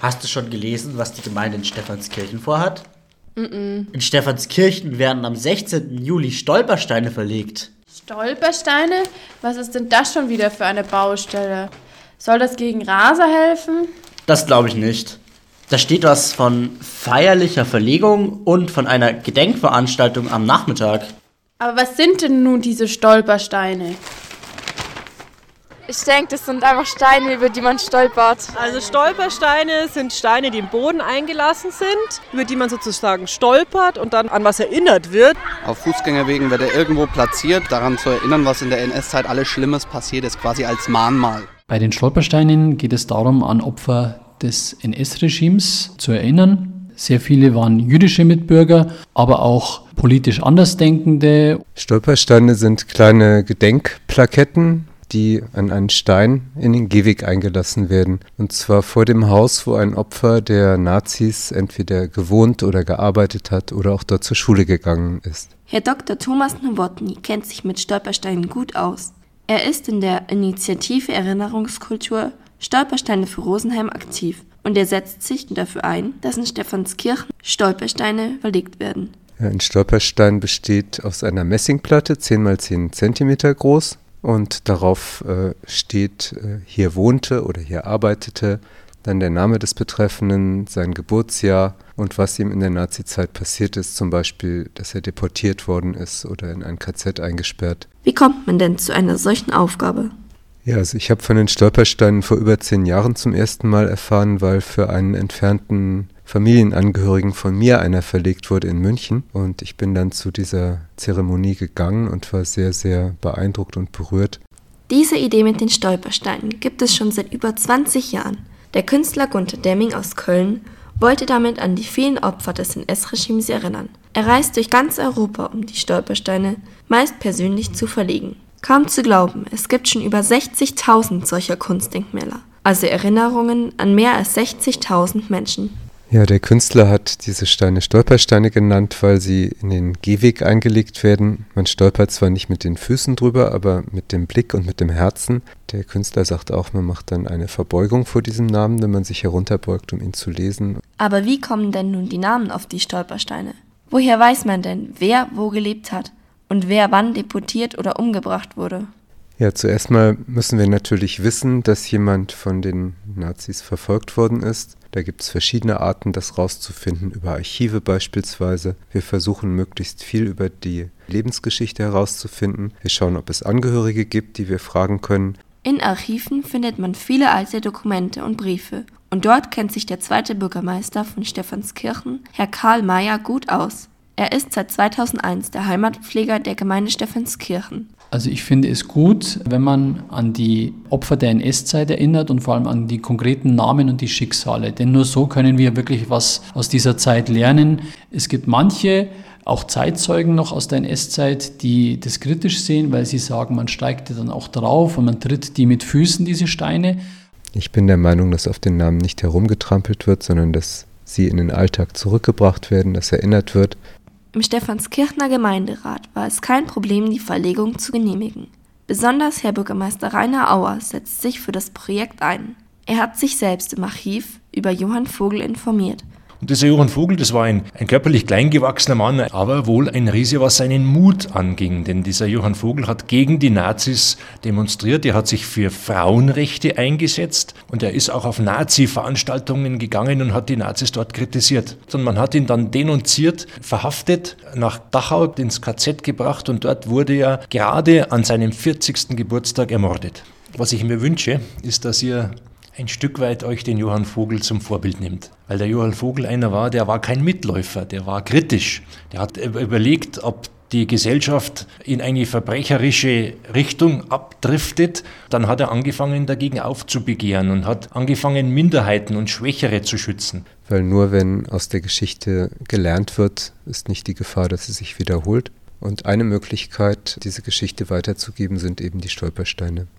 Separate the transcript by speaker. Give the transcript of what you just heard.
Speaker 1: Hast du schon gelesen, was die Gemeinde in Stephanskirchen vorhat? In Stephanskirchen werden am 16. Juli Stolpersteine verlegt.
Speaker 2: Stolpersteine? Was ist denn das schon wieder für eine Baustelle? Soll das gegen Raser helfen?
Speaker 1: Das glaube ich nicht. Da steht was von feierlicher Verlegung und von einer Gedenkveranstaltung am Nachmittag.
Speaker 2: Aber was sind denn nun diese Stolpersteine?
Speaker 3: Ich denke, das sind einfach Steine, über die man stolpert.
Speaker 4: Also Stolpersteine sind Steine, die im Boden eingelassen sind, über die man sozusagen stolpert und dann an was erinnert wird.
Speaker 5: Auf Fußgängerwegen wird er irgendwo platziert, daran zu erinnern, was in der NS-Zeit alles Schlimmes passiert ist, quasi als Mahnmal.
Speaker 6: Bei den Stolpersteinen geht es darum, an Opfer des NS-Regimes zu erinnern. Sehr viele waren jüdische Mitbürger, aber auch politisch Andersdenkende.
Speaker 7: Stolpersteine sind kleine Gedenkplaketten, die an einen Stein in den Gehweg eingelassen werden. Und zwar vor dem Haus, wo ein Opfer der Nazis entweder gewohnt oder gearbeitet hat oder auch dort zur Schule gegangen ist.
Speaker 8: Herr Dr. Thomas Nowotny kennt sich mit Stolpersteinen gut aus. Er ist in der Initiative Erinnerungskultur Stolpersteine für Rosenheim aktiv und er setzt sich dafür ein, dass in Stephanskirchen Stolpersteine verlegt werden.
Speaker 7: Ja, ein Stolperstein besteht aus einer Messingplatte, 10 x 10 Zentimeter groß. Und darauf steht, hier wohnte oder hier arbeitete, dann der Name des Betreffenden, sein Geburtsjahr und was ihm in der Nazizeit passiert ist, zum Beispiel, dass er deportiert worden ist oder in ein KZ eingesperrt.
Speaker 8: Wie kommt man denn zu einer solchen Aufgabe?
Speaker 7: Ja, also ich habe von den Stolpersteinen vor über 10 Jahren zum ersten Mal erfahren, weil für einen entfernten Familienangehörigen von mir einer verlegt wurde in München. Und ich bin dann zu dieser Zeremonie gegangen und war sehr, sehr beeindruckt und berührt.
Speaker 8: Diese Idee mit den Stolpersteinen gibt es schon seit über 20 Jahren. Der Künstler Gunter Demming aus Köln wollte damit an die vielen Opfer des NS-Regimes erinnern. Er reist durch ganz Europa, um die Stolpersteine meist persönlich zu verlegen. Kaum zu glauben, es gibt schon über 60.000 solcher Kunstdenkmäler, also Erinnerungen an mehr als 60.000 Menschen.
Speaker 7: Ja, der Künstler hat diese Steine Stolpersteine genannt, weil sie in den Gehweg eingelegt werden. Man stolpert zwar nicht mit den Füßen drüber, aber mit dem Blick und mit dem Herzen. Der Künstler sagt auch, man macht dann eine Verbeugung vor diesem Namen, wenn man sich herunterbeugt, um ihn zu lesen.
Speaker 8: Aber wie kommen denn nun die Namen auf die Stolpersteine? Woher weiß man denn, wer wo gelebt hat und wer wann deportiert oder umgebracht wurde?
Speaker 7: Ja, zuerst mal müssen wir natürlich wissen, dass jemand von den Nazis verfolgt worden ist. Da gibt es verschiedene Arten, das rauszufinden, über Archive beispielsweise. Wir versuchen möglichst viel über die Lebensgeschichte herauszufinden. Wir schauen, ob es Angehörige gibt, die wir fragen können.
Speaker 8: In Archiven findet man viele alte Dokumente und Briefe. Und dort kennt sich der zweite Bürgermeister von Stephanskirchen, Herr Karl Mayer, gut aus. Er ist seit 2001 der Heimatpfleger der Gemeinde Stephanskirchen.
Speaker 6: Also ich finde es gut, wenn man an die Opfer der NS-Zeit erinnert und vor allem an die konkreten Namen und die Schicksale. Denn nur so können wir wirklich was aus dieser Zeit lernen. Es gibt manche, auch Zeitzeugen noch aus der NS-Zeit, die das kritisch sehen, weil sie sagen, man steigt dann auch drauf und man tritt die mit Füßen, diese Steine.
Speaker 7: Ich bin der Meinung, dass auf den Namen nicht herumgetrampelt wird, sondern dass sie in den Alltag zurückgebracht werden, dass erinnert wird.
Speaker 8: Im Stephanskirchener Gemeinderat war es kein Problem, die Verlegung zu genehmigen. Besonders Herr Bürgermeister Rainer Auer setzt sich für das Projekt ein. Er hat sich selbst im Archiv über Johann Vogel informiert.
Speaker 9: Und dieser Johann Vogel, das war ein körperlich kleingewachsener Mann, aber wohl ein Riese, was seinen Mut anging. Denn dieser Johann Vogel hat gegen die Nazis demonstriert, er hat sich für Frauenrechte eingesetzt und er ist auch auf Nazi-Veranstaltungen gegangen und hat die Nazis dort kritisiert. Und man hat ihn dann denunziert, verhaftet, nach Dachau ins KZ gebracht und dort wurde er gerade an seinem 40. Geburtstag ermordet. Was ich mir wünsche, ist, dass ihr ein Stück weit euch den Johann Vogel zum Vorbild nimmt. Weil der Johann Vogel einer war, der war kein Mitläufer, der war kritisch. Der hat überlegt, ob die Gesellschaft in eine verbrecherische Richtung abdriftet. Dann hat er angefangen, dagegen aufzubegehren und hat angefangen, Minderheiten und Schwächere zu schützen.
Speaker 7: Weil nur wenn aus der Geschichte gelernt wird, ist nicht die Gefahr, dass sie sich wiederholt. Und eine Möglichkeit, diese Geschichte weiterzugeben, sind eben die Stolpersteine.